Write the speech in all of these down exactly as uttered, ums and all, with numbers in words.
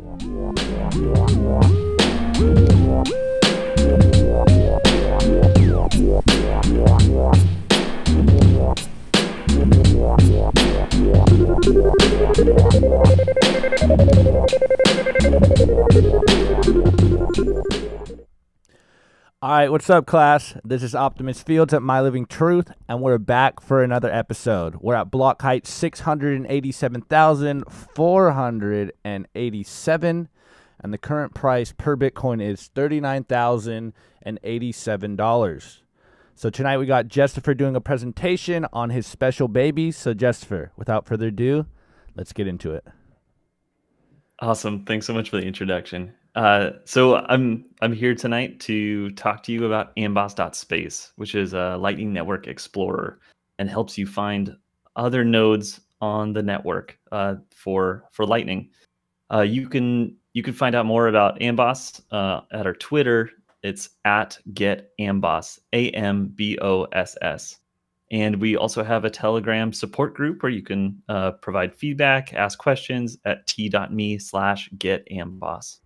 All right, what's up, class? This is Optimus Fields at My Living Truth, and we're back for another episode. We're at block height six hundred eighty-seven thousand four hundred eighty-seven, and the current price per Bitcoin is thirty-nine thousand eighty-seven dollars. So tonight we got Jessifer doing a presentation on his special babies. So Jessifer, without further ado, let's get into it. Awesome. Thanks so much for the introduction. Uh, so I'm I'm here tonight to talk to you about Amboss dot space, which is a Lightning Network Explorer and helps you find other nodes on the network uh, for for Lightning. Uh, you can you can find out more about Amboss uh, at our Twitter. It's at GetAmboss, A M B O S S. And we also have a Telegram support group where you can uh, provide feedback, ask questions at t.me slash getamboss.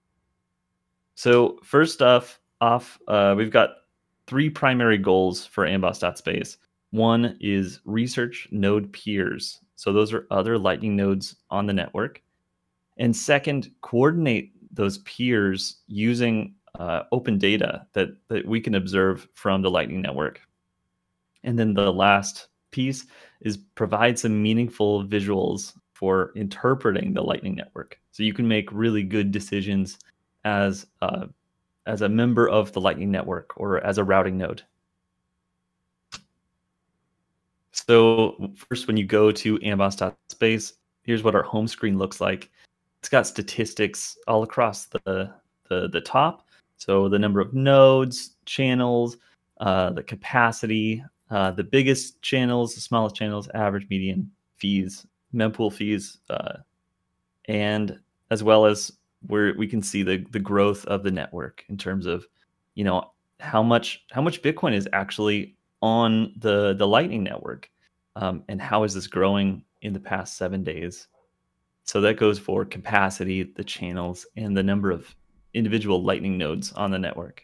So first off, off uh, we've got three primary goals for Amboss dot space. One is research node peers. So those are other Lightning nodes on the network. And second, coordinate those peers using uh, open data that, that we can observe from the Lightning Network. And then the last piece is provide some meaningful visuals for interpreting the Lightning Network. So you can make really good decisions as, uh, as a member of the Lightning Network or as a routing node. So first, when you go to Amboss dot space, here's what our home screen looks like. It's got statistics all across the, the, the top. So the number of nodes, channels, uh, the capacity, uh, the biggest channels, the smallest channels, average, median, fees, mempool fees, uh, and as well as where we can see the, the growth of the network in terms of, you know, how much how much Bitcoin is actually on the, the Lightning Network, um, and how is this growing in the past seven days. So that goes for capacity, the channels, and the number of individual Lightning nodes on the network.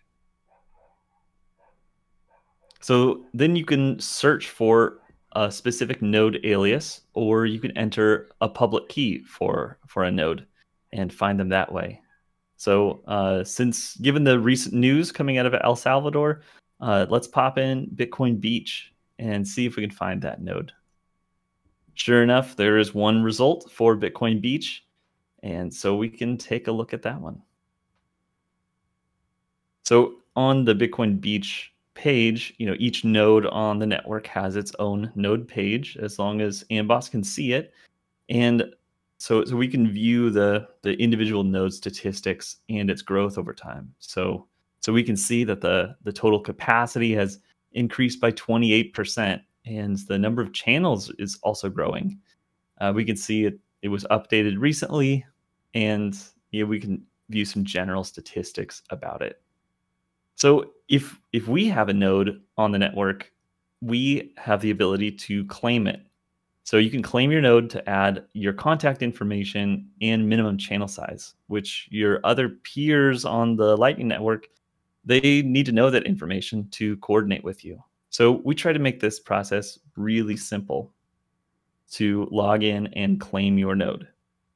So then you can search for a specific node alias, or you can enter a public key for, for a node and find them that way. So uh, since given the recent news coming out of El Salvador, uh, let's pop in Bitcoin Beach and see if we can find that node. Sure enough, there is one result for Bitcoin Beach, and so we can take a look at that one. So on the Bitcoin Beach page, you know, each node on the network has its own node page as long as Amboss can see it. And so, so we can view the, the individual node statistics and its growth over time. So, so we can see that the, the total capacity has increased by twenty-eight percent. And the number of channels is also growing. Uh, we can see it, it was updated recently, and yeah, we can view some general statistics about it. So if, if we have a node on the network, we have the ability to claim it. So you can claim your node to add your contact information and minimum channel size, which your other peers on the Lightning Network, they need to know that information to coordinate with you. So we try to make this process really simple to log in and claim your node.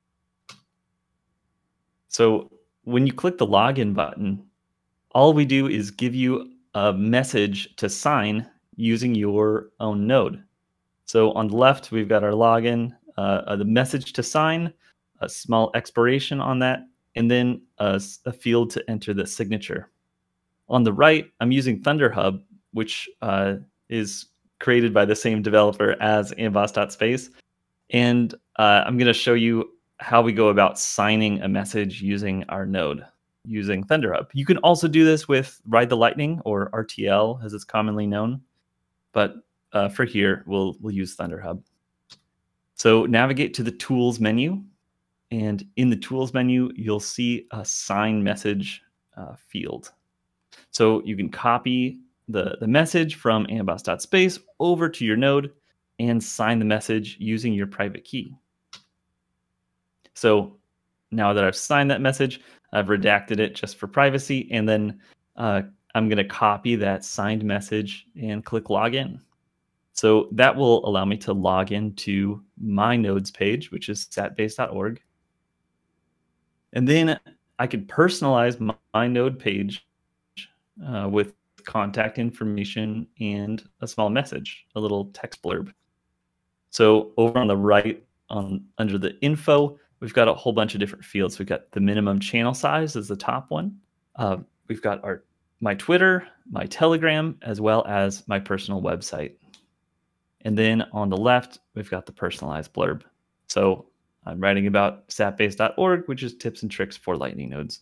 So when you click the login button, all we do is give you a message to sign using your own node. So on the left, we've got our login, uh, the message to sign, a small expiration on that, and then a, a field to enter the signature. On the right, I'm using ThunderHub, which uh, is created by the same developer as Amboss dot space. And uh, I'm going to show you how we go about signing a message using our node, using ThunderHub. You can also do this with Ride the Lightning, or R T L as it's commonly known. But uh, for here, we'll, we'll use ThunderHub. So navigate to the Tools menu. And in the Tools menu, you'll see a sign message uh, field. So you can copy the, the message from Amboss dot space over to your node and sign the message using your private key. So now that I've signed that message, I've redacted it just for privacy, and then uh, I'm going to copy that signed message and click login. So that will allow me to log into my nodes page, which is satbase dot org. And then I could personalize my, my node page uh, with contact information and a small message, a little text blurb. So over on the right, on under the info, we've got a whole bunch of different fields. We've got the minimum channel size as the top one. Uh, we've got our my Twitter, my Telegram, as well as my personal website. And then on the left, we've got the personalized blurb. So I'm writing about satbase dot org, which is tips and tricks for Lightning nodes.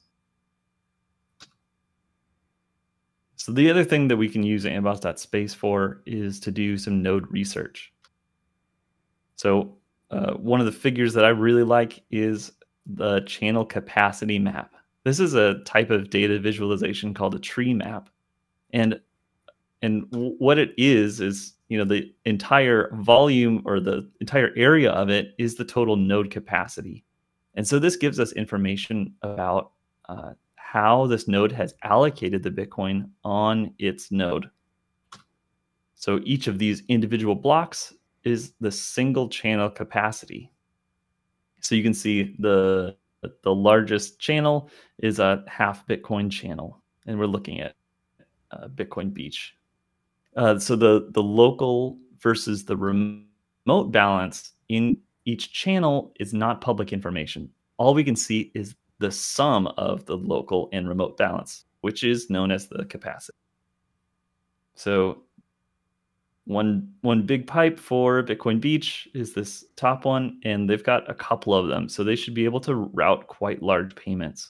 So the other thing that we can use amboss dot space for is to do some node research. So uh, one of the figures that I really like is the channel capacity map. This is a type of data visualization called a tree map. And and what it is is, you know, the entire volume or the entire area of it is the total node capacity. And so this gives us information about uh, how this node has allocated the Bitcoin on its node. So each of these individual blocks is the single channel capacity. So you can see the the largest channel is a half Bitcoin channel, and we're looking at uh, Bitcoin Beach. Uh, so the the local versus the remote balance in each channel is not public information. All we can see is the sum of the local and remote balance, which is known as the capacity. So one one big pipe for Bitcoin Beach is this top one, and they've got a couple of them, so they should be able to route quite large payments.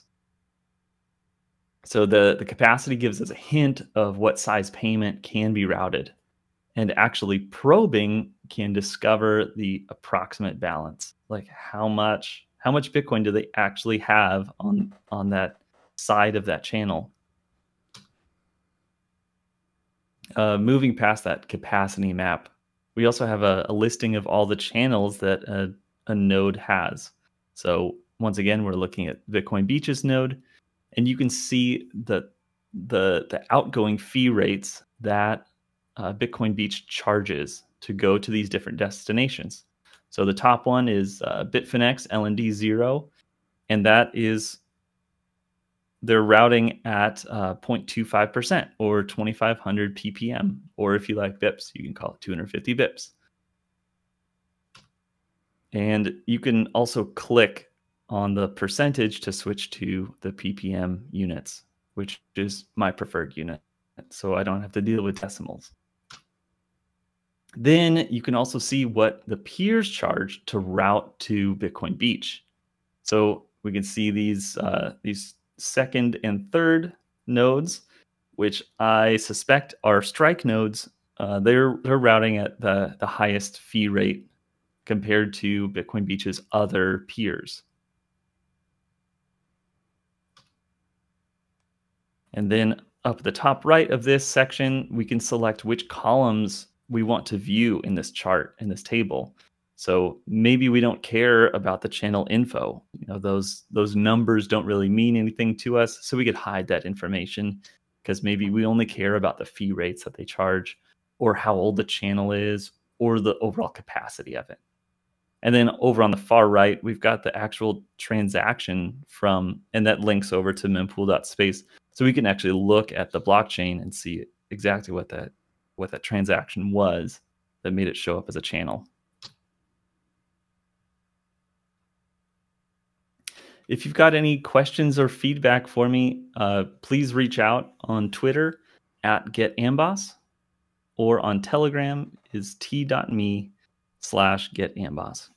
So the, the capacity gives us a hint of what size payment can be routed. And actually probing can discover the approximate balance, like how much how much Bitcoin do they actually have on, on that side of that channel. Uh, moving past that capacity map, we also have a, a listing of all the channels that a, a node has. So once again, we're looking at Bitcoin Beach's node, and you can see the the, the outgoing fee rates that uh, Bitcoin Beach charges to go to these different destinations. So the top one is uh, Bitfinex L N D zero, and that is they're routing at uh, zero point two five percent or twenty-five hundred P P M, or if you like bips, you can call it two hundred fifty bips. And you can also click on the percentage to switch to the P P M units, which is my preferred unit, so I don't have to deal with decimals. Then you can also see what the peers charge to route to Bitcoin Beach. So we can see these uh, these second and third nodes, which I suspect are strike nodes. Uh, they're they're routing at the the highest fee rate compared to Bitcoin Beach's other peers. And then up at the top right of this section, we can select which columns we want to view in this chart, in this table. So maybe we don't care about the channel info. You know, those those numbers don't really mean anything to us, so we could hide that information because maybe we only care about the fee rates that they charge, or how old the channel is, or the overall capacity of it. And then over on the far right, we've got the actual transaction from, and that links over to mempool dot space. So we can actually look at the blockchain and see exactly what that what that transaction was that made it show up as a channel. If you've got any questions or feedback for me, uh, please reach out on Twitter at getamboss, or on Telegram is t.me slash getamboss.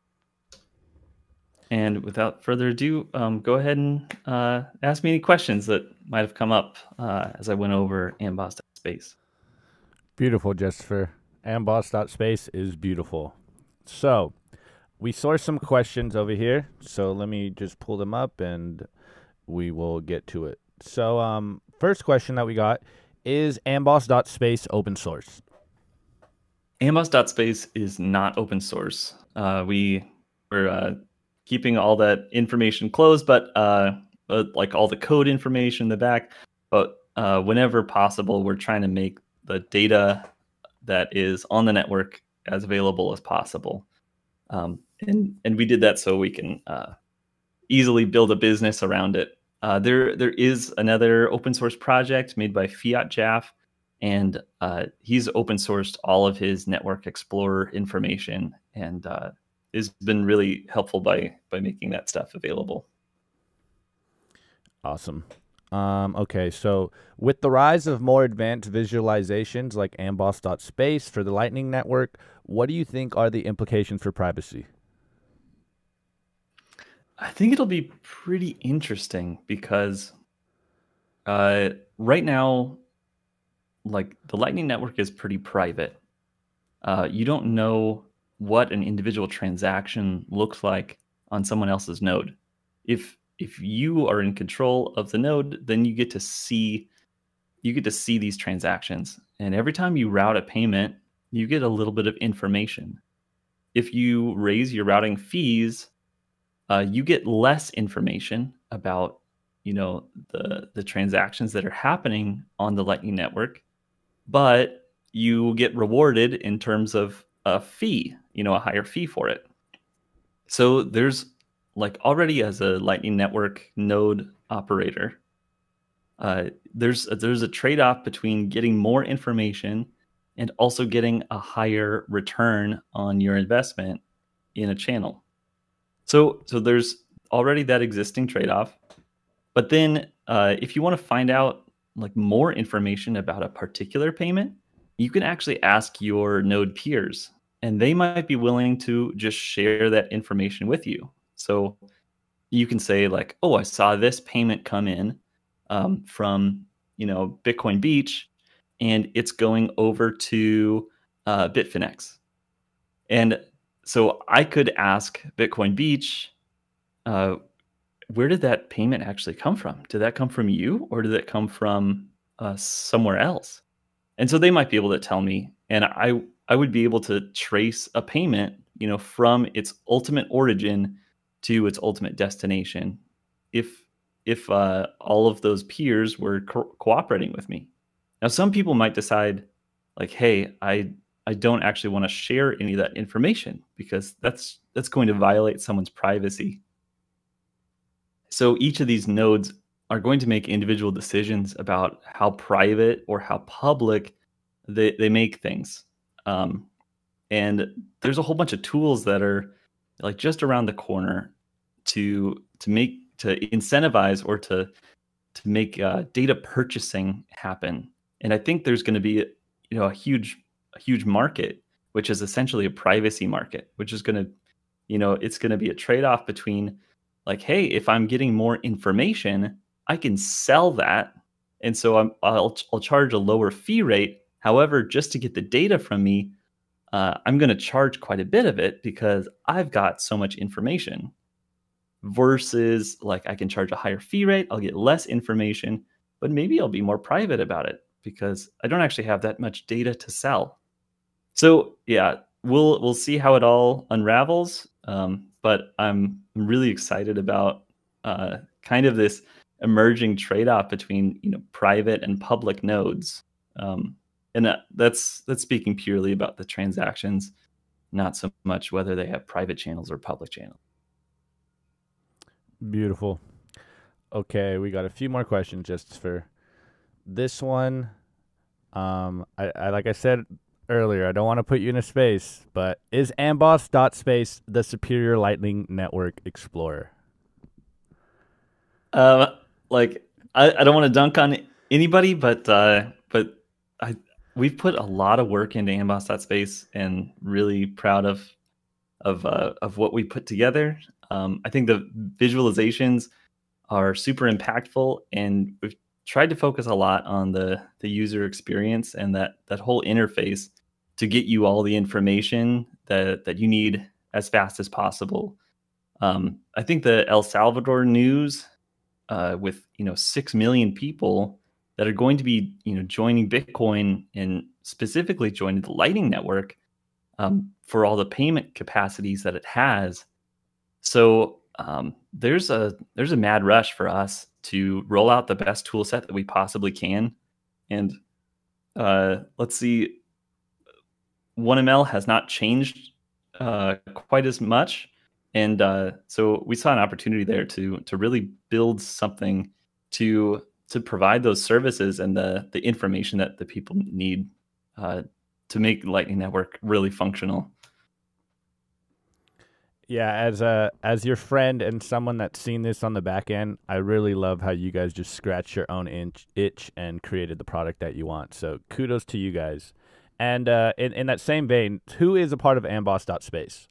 And without further ado, um, go ahead and uh, ask me any questions that might have come up uh, as I went over amboss dot space. Beautiful, Jesper. amboss dot space is beautiful. So we sourced some questions over here. So let me just pull them up and we will get to it. So um, first question that we got is amboss dot space open source? amboss dot space is not open source. Uh, we, we're uh, keeping all that information closed, but uh, uh, like all the code information in the back. But uh, whenever possible, we're trying to make the data that is on the network as available as possible. Um, and and we did that so we can uh, easily build a business around it. Uh, there there is another open source project made by fiatjaf, and uh, he's open sourced all of his Network Explorer information, and uh, has been really helpful by by making that stuff available. Awesome. Um, okay, so with the rise of more advanced visualizations like amboss.space for the Lightning Network, what do you think are the implications for privacy? I think it'll be pretty interesting because uh, right now, like the Lightning Network is pretty private. Uh, you don't know what an individual transaction looks like on someone else's node. If if you are in control of the node, then you get to see you get to see these transactions. And every time you route a payment, you get a little bit of information. If you raise your routing fees, uh, you get less information about, you know, the the transactions that are happening on the Lightning Network, but you get rewarded in terms of a fee, you know, a higher fee for it. So there's like already as a Lightning Network node operator, uh, there's there's a trade-off between getting more information and also getting a higher return on your investment in a channel. So so there's already that existing trade-off. But then uh, if you want to find out like more information about a particular payment, you can actually ask your node peers, and they might be willing to just share that information with you. So you can say like, oh, I saw this payment come in um, from, you know, Bitcoin Beach, and it's going over to uh, Bitfinex. And so I could ask Bitcoin Beach, uh, where did that payment actually come from? Did that come from you, or did it come from uh, somewhere else? And so they might be able to tell me, and I I would be able to trace a payment, you know, from its ultimate origin to its ultimate destination, if if uh, all of those peers were co- cooperating with me. Now, some people might decide, like, hey, I I don't actually want to share any of that information because that's that's going to violate someone's privacy. So each of these nodes are going to make individual decisions about how private or how public they, they make things. Um, and there's a whole bunch of tools that are like just around the corner to to make to incentivize or to to make uh, data purchasing happen. And I think there's going to be you know a huge a huge market, which is essentially a privacy market, which is going to you know it's going to be a trade-off between like, hey, if I'm getting more information, I can sell that, and so I'm, I'll I'll charge a lower fee rate. However, just to get the data from me, uh, I'm going to charge quite a bit of it because I've got so much information. Versus, like, I can charge a higher fee rate, I'll get less information, but maybe I'll be more private about it because I don't actually have that much data to sell. So yeah, we'll we'll see how it all unravels. Um, but I'm really excited about uh, kind of this emerging trade-off between you know private and public nodes, um, and that, that's that's speaking purely about the transactions, not so much whether they have private channels or public channels. Beautiful. Okay, we got a few more questions just for this one. Um, I, I like I said earlier, I don't want to put you in a space, but is amboss.space the superior Lightning Network Explorer? Uh, like I, I don't want to dunk on anybody, but uh, but I we've put a lot of work into amboss.space and really proud of of uh, of what we put together. Um, I think the visualizations are super impactful, and we've tried to focus a lot on the the user experience and that that whole interface to get you all the information that that you need as fast as possible. Um, I think the El Salvador news, uh, with you know six million people that are going to be you know joining Bitcoin and specifically joining the Lightning Network, um, for all the payment capacities that it has, So um, there's a there's a mad rush for us to roll out the best tool set that we possibly can. And uh, let's see, one M L has not changed uh, quite as much, and uh, so we saw an opportunity there to to really build something to to provide those services and the the information that the people need uh, to make Lightning Network really functional. Yeah, as a as your friend and someone that's seen this on the back end, I really love how you guys just scratched your own inch, itch and created the product that you want. So kudos to you guys. And uh, in in that same vein, who is a part of Amboss.space?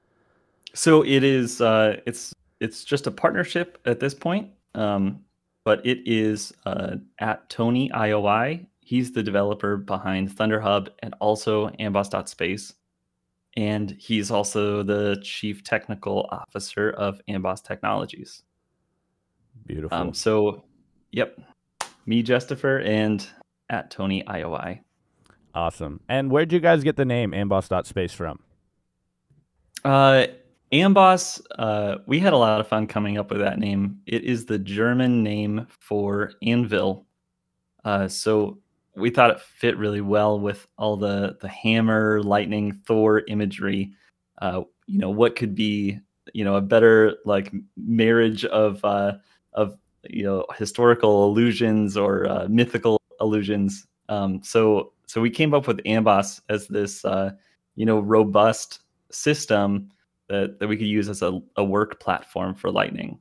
So it is uh, it's it's just a partnership at this point, um, but it is uh, at Tony I O I. He's the developer behind ThunderHub and also Amboss.space. And he's also the chief technical officer of Amboss Technologies. Beautiful. Um, so, yep, me, Justifer, and at Tony I O I. Awesome. And where'd you guys get the name Amboss.space from? Uh, Amboss, uh, we had a lot of fun coming up with that name. It is the German name for anvil. Uh, so we thought it fit really well with all the the hammer, lightning, Thor imagery. Uh, you know, what could be, you know, a better like marriage of uh, of you know historical allusions or uh, mythical allusions. Um, so so we came up with Amboss as this uh, you know robust system that that we could use as a, a work platform for Lightning.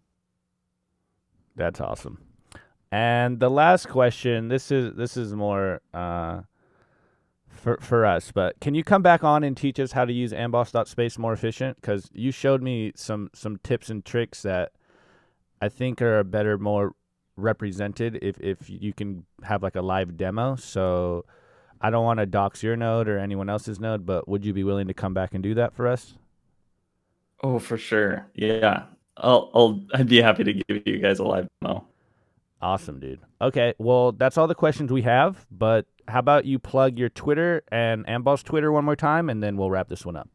That's awesome. And the last question, this is this is more uh, for for us, but can you come back on and teach us how to use Amboss.space more efficient? Because you showed me some some tips and tricks that I think are better, more represented if if you can have like a live demo. So I don't want to dox your node or anyone else's node, but would you be willing to come back and do that for us? Oh, for sure. Yeah. I'll, I'll, I'd be happy to give you guys a live demo. Awesome, dude. Okay, well, that's all the questions we have, but how about you plug your Twitter and Amboss Twitter one more time, and then we'll wrap this one up.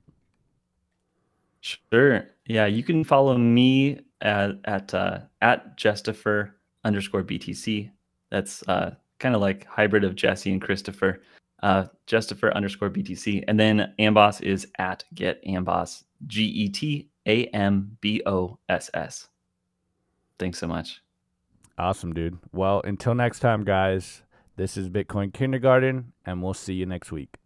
Sure. Yeah, you can follow me at at uh, at Justifer underscore B T C. That's uh, kind of like hybrid of Jesse and Christopher. Uh, Justifer underscore B T C, and then Amboss is at Get Amboss. G E T A M B O S S. Thanks so much. Awesome, dude. Well, until next time, guys, this is Bitcoin Kindergarten, and we'll see you next week.